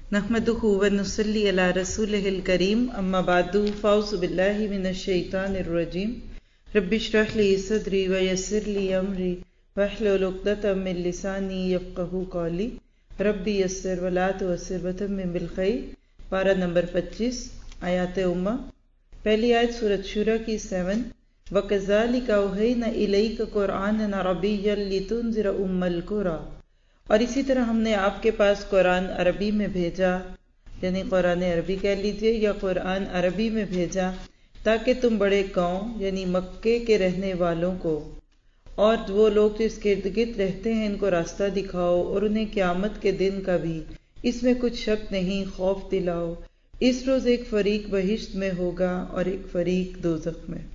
नहमदुहु व नुसल्ली अला रसूलिहिल करीम अम्मा बादु फ़ाउज़ु बिल्लाहि मिनश शैतानिर रजीम रब्बि इश्रह ली सदरी व यस्सिर ली अमरी वहलुल उक़दतम मिन लिसानी यफ़क़हू क़ौली रब्बि यस्सिर व ला तुअस्सिर व तम्मिम बिल खैर। पारा नंबर 25 आयात उम्मा। पहली आयत सूरत शूरा की 7। व कज़ालिका औहैना इलैका क़ुरआनन अरबिय्यन लितुनज़िर उम्मल क़ुरा, और इसी तरह हमने आपके पास कुरान अरबी में भेजा, यानी कुरान अरबी कह लीजिए या कुरान अरबी में भेजा, ताकि तुम बड़े गांव यानी मक्के के रहने वालों को और वो लोग जो इसके इर्द गिर्द रहते हैं इनको रास्ता दिखाओ और उन्हें क़यामत के दिन का भी इसमें कुछ शक नहीं खौफ दिलाओ। इस रोज एक फरीक बहिश्त में होगा और एक फरीक दोज़ख में।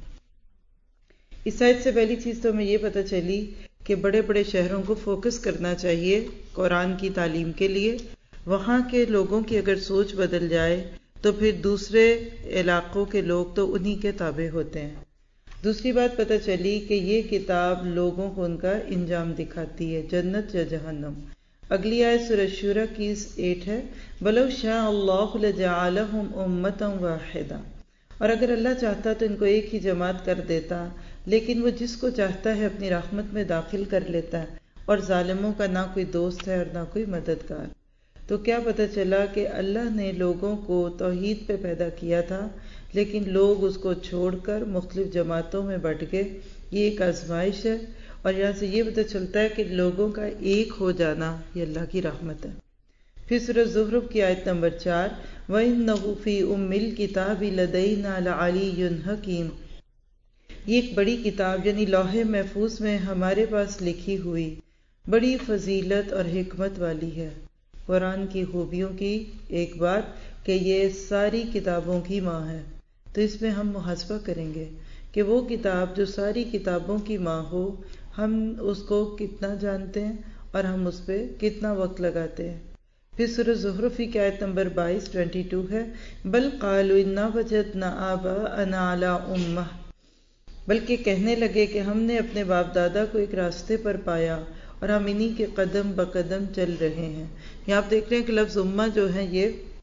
इस आयत से पहली चीज तो हमें ये पता चली कि बड़े बड़े शहरों को फोकस करना चाहिए कुरान की तालीम के लिए। वहाँ के लोगों की अगर सोच बदल जाए तो फिर दूसरे इलाकों के लोग तो उन्हीं के ताबे होते हैं। दूसरी बात पता चली कि ये किताब लोगों को उनका इंजाम दिखाती है, जन्नत या जहन्नम। अगली आयत सूरह शूरा की 8 है, वलौ शाअ अल्लाहु लजअलहुम उम्मतन वाहिदा, और अगर अल्लाह चाहता तो इनको एक ही जमात कर देता, लेकिन वो जिसको चाहता है अपनी रहमत में दाखिल कर लेता है, और जालिमों का ना कोई दोस्त है और ना कोई मददगार। तो क्या पता चला कि अल्लाह ने लोगों को तौहीद पे पैदा किया था, लेकिन लोग उसको छोड़कर मुख्तलिफ जमातों में बट गए। ये एक आजमाइश है, और यहाँ से ये पता चलता है कि लोगों का एक हो जाना ये अल्लाह की रहमत है। फिर सूरह ज़ुख़रुफ़ की आयत नंबर 4, वइन्नहु फ़ी उम्मिल किताबि लदैना लअलियुन हकीम, ये एक बड़ी किताब यानी लौहे महफूज में हमारे पास लिखी हुई बड़ी फजीलत और हिकमत वाली है। कुरान की खूबियों की एक बात कि ये सारी किताबों की माँ है, तो इसमें हम मुहासबा करेंगे कि वो किताब जो सारी किताबों की माँ हो, हम उसको कितना जानते हैं और हम उस पर कितना वक्त लगाते हैं। फिर सूरह ज़ुख़रुफ़ की आयत नंबर 22 है, बल क़ालू इन्ना वजदना आबाअना अला उम्मह, बल्कि कहने लगे कि हमने अपने बाप दादा को एक रास्ते पर पाया और हम इन्हीं के कदम बकदम चल रहे हैं। यहाँ आप देख रहे हैं कि लफ्ज़ उम्मा जो है ये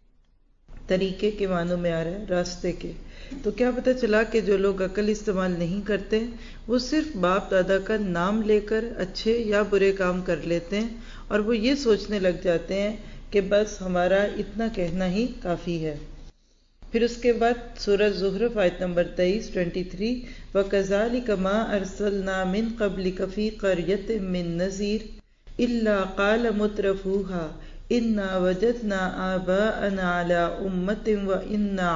तरीके के मानों में आ रहा है, रास्ते के। तो क्या पता चला कि जो लोग अकल इस्तेमाल नहीं करते वो सिर्फ बाप दादा का नाम लेकर अच्छे या बुरे काम कर लेते हैं, और वो ये सोचने लग जाते हैं कि बस हमारा इतना कहना ही काफ़ी है। फिर उसके बाद सूरह ज़ुख़रुफ़ आयत नंबर 23 व कज़ालिका मा अरसलना मिन क़ब्लिका फ़ी क़र्यतिन मिन नज़ीर इल्ला क़ाल मुत्रफ़ूहा इन्ना वजदना आबाअना अला उम्मतिन व इन्ना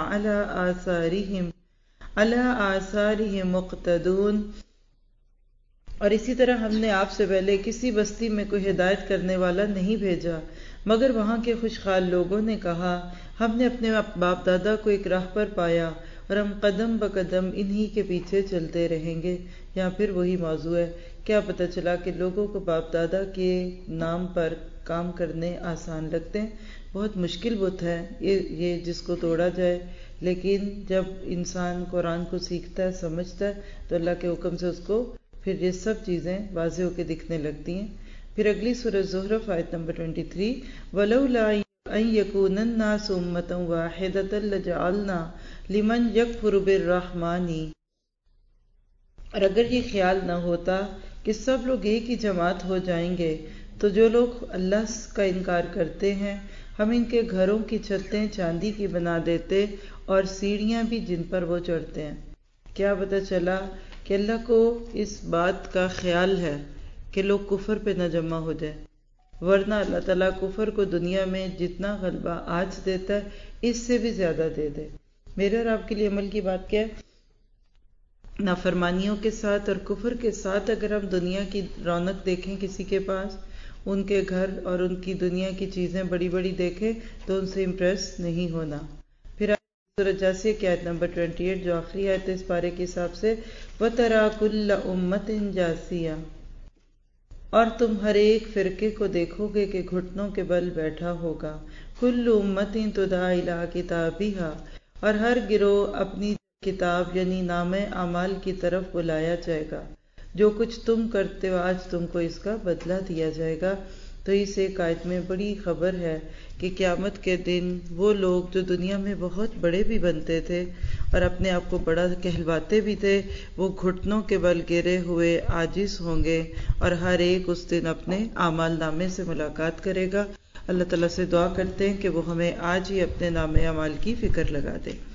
अला आसारिहिम मुक़्तदून। और इसी तरह हमने आपसे पहले किसी बस्ती में कोई हिदायत करने वाला नहीं भेजा, मगर वहाँ के खुशहाल लोगों ने कहा हमने अपने बाप दादा को एक राह पर पाया और हम कदम ब कदम इन्हीं के पीछे चलते रहेंगे। या फिर वही मौजू है, क्या पता चला कि लोगों को बाप दादा के नाम पर काम करने आसान लगते हैं, बहुत मुश्किल बुत है ये जिसको तोड़ा जाए। लेकिन जब इंसान कुरान को सीखता है, समझता है, तो अल्लाह के हुक्म से उसको फिर ये सब चीज़ें वाज़े होकर दिखने लगती हैं। फिर अगली सूरह ज़ुख़रुफ़ आयत नंबर 23, वलौला अन यकूनन नासु उम्मतन वाहिदतन लजअलना लिमन यकफुरु बिर्रहमानी, और अगर ये ख्याल ना होता कि सब लोग एक ही जमात हो जाएंगे, तो जो लोग अल्लाह का इनकार करते हैं हम इनके घरों की छतें चांदी की बना देते और सीढ़ियाँ भी जिन पर वो चढ़ते हैं। क्या पता चला कि अल्लाह को इस बात का ख्याल है कि लोग कुफर पे न जमा हो जाए, वरना अल्लाह ताला कुफर को दुनिया में जितना गलबा आज देता है इससे भी ज्यादा दे दे। मेरे और आपके लिए अमल की बात क्या है, नाफरमानियों के साथ और कुफर के साथ अगर हम दुनिया की रौनक देखें, किसी के पास उनके घर और उनकी दुनिया की चीजें बड़ी बड़ी देखें, तो उनसे इम्प्रेस नहीं होना। फिर सूरह जासिया की आयत नंबर 28 जो आखिरी आयत इस पारे के हिसाब से, वतरा कुल्ला उम्मतिन जासिया, और तुम हर एक फिरके को देखोगे कि घुटनों के बल बैठा होगा। कुल्लु उम्मतिन तुदा इला किताबिहा, और हर गिरोह अपनी किताब यानी नामे अमाल की तरफ बुलाया जाएगा। जो कुछ तुम करते हो आज तुमको इसका बदला दिया जाएगा। تو اس ایک آیت میں بڑی خبر ہے کہ قیامت کے دن وہ لوگ جو دنیا میں بہت بڑے بھی بنتے تھے اور اپنے آپ کو بڑا کہلواتے بھی تھے، وہ گھٹنوں کے بل گرے ہوئے عاجز ہوں گے، اور ہر ایک اس دن اپنے اعمال نامے سے ملاقات کرے گا۔ اللہ تعالیٰ سے دعا کرتے ہیں کہ وہ ہمیں آج ہی اپنے نامے اعمال کی فکر لگا دے۔